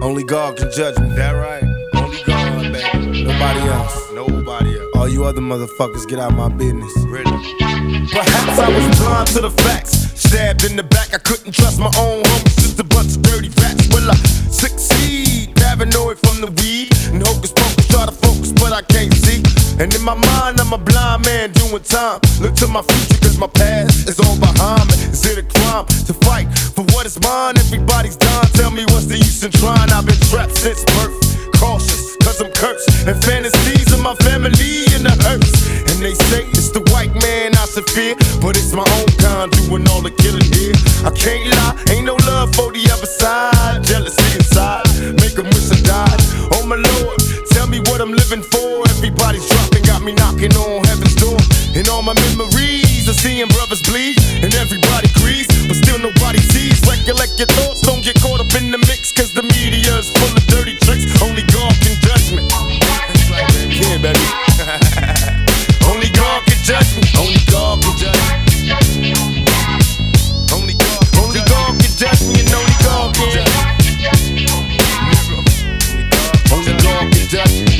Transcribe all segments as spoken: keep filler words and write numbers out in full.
Only God can judge me. That right? Only God, baby. Nobody else. Nobody else. All you other motherfuckers, get out my business. Really? Perhaps I was blind to the facts. Stabbed in the back, I couldn't trust my own homies. Just a bunch of dirty rats. Will I succeed? Paranoid from the weed. And hocus pocus, try to focus, but I can't see. And in my mind, I'm a blind man doing time. Look to my future, cause my past is all behind me. Is it a crime to fight for what is mine? Everybody's dying, tell me what's the use in trying? I've been trapped since birth, cautious, cause I'm cursed. And fantasies of my family in the hearse. And they say it's the white man I should fear, but it's my own kind doing all the killing here. I can't lie, ain't no love for the other side. Jealousy inside, make them wish I died. Oh my Lord, tell me what I'm living for. Everybody's dropping, got me knocking on heaven's door. And all my memories of seeing brothers bleed. And everybody agrees, but still nobody sees. Recollect your thoughts, don't get caught up in the mix. Cause the media is full of dirty tricks. Only God can judge me. Yeah, baby. Only God can judge me. Only God can judge me. Only God, only God can judge me, and only God can judge me. Only God can judge me.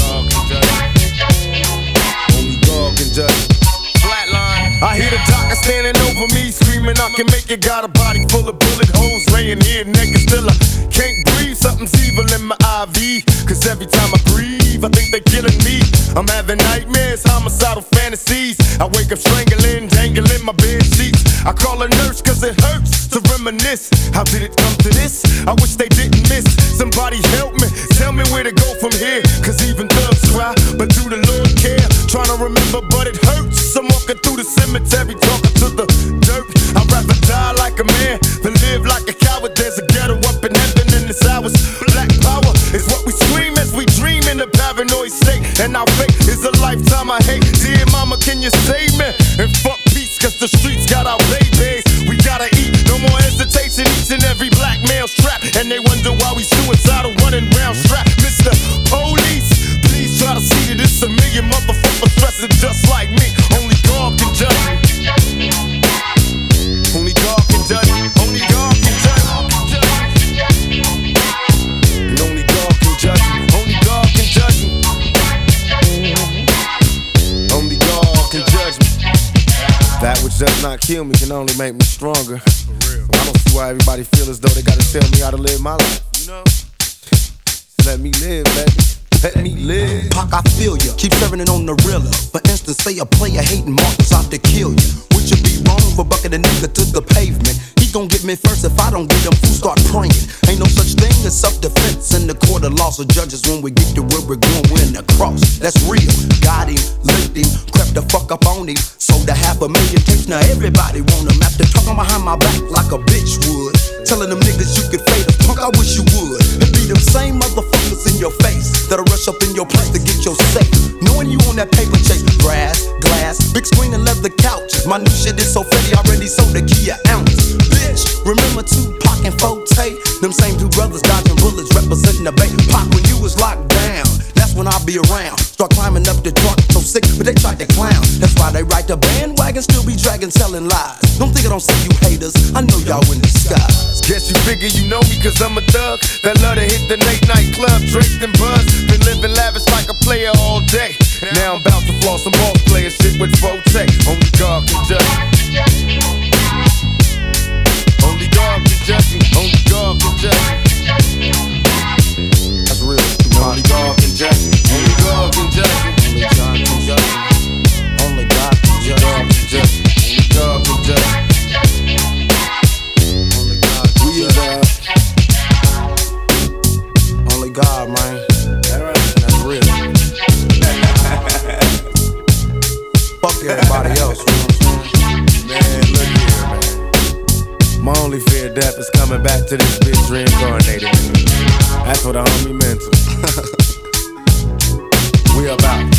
Only God can judge me. Flatline. I hear the doctor standing over me, screaming I can make it. Got a body full of bullet holes, laying here naked. Still I can't breathe. Something's evil in my I V. Cause every time I breathe, I think they're killing me. I'm having nightmares, homicidal fantasies. I wake up strangling, dangling my bed sheets. I call a nurse cause it hurts to reminisce. How did it come to this? I wish they didn't miss. Somebody help me, tell me where to go from here. Cause even thugs cry, but do the Lord care? Trying to remember, but it hurts. I'm walking through the cemetery, talking to the dirt. I'd rather die like a man than live like a coward. There's a ghetto up in heaven in this hours. Black power is what we scream as we dream in a paranoid state. And our fate is a lifetime I hate. Dear mama, can you save me? And fuck peace, cause the streets got our babies. We gotta eat, no more hesitation. Each and every black male strapped. And they wonder why we suicidal running round strapped. Mister Police, please try to see that it's a million motherfuckers dressing just like me. Only God can judge me. Only God can judge me. Only God can judge me. And only God can judge me. Only God can judge me. Only God can judge me. That which does not kill me can only make me stronger. I don't see why everybody feel as though they gotta tell me how to live my life. You know? Let me live, baby. Let me live. Pac, I feel ya. Keep serving it on the realer. For instance, say a player hating Marcus out to kill you. Would you be wrong for bucking a nigga to the pavement? He gon' get me first if I don't get him. Fools start praying. Ain't no such thing as self-defense in the court of law. So judges, when we get to where we're going, we're in the cross. That's real. Got him, licked him, crept the fuck up on him. Sold a half a million tapes. Now everybody want him. After talking behind my back like a bitch would. Telling them niggas you could fade us. Punk, I wish you would. It be them same motherfuckers in your face that'll rush up in your place to get your safe. Knowing you on that paper chase. Grass, glass, big screen and leather couches. My new shit is so fatty, already sold a key an ounce. Bitch, remember Tupac and Forte? Them same two brothers dodging bullets representing the bay. Pac, when you was locked down, that's when I'll be around. Start climbing up the truck, so sick, but they tried to clown. That's why they ride the bandwagon, still be dragging, selling lies. Don't think I don't see you haters, I know y'all in disguise. Guess you figure you know me cause I'm a thug that love to hit the late night club, drink and buzz. Been living lavish like a player all day. Now I'm about to floss some ball player shit with Forte. Only God can judge me. Only God can judge me. Only God can judge me. That's real. Only God can judge me. Only God can judge me. Only God can judge me. Only God can judge me. Only God can judge me. Only God can judge me. Only God, man. That's real. Fuck everybody else, you know what I'm saying? Man, look here, man. My only fear of death is coming back to this bitch reincarnated. That's what a homie meant to. We about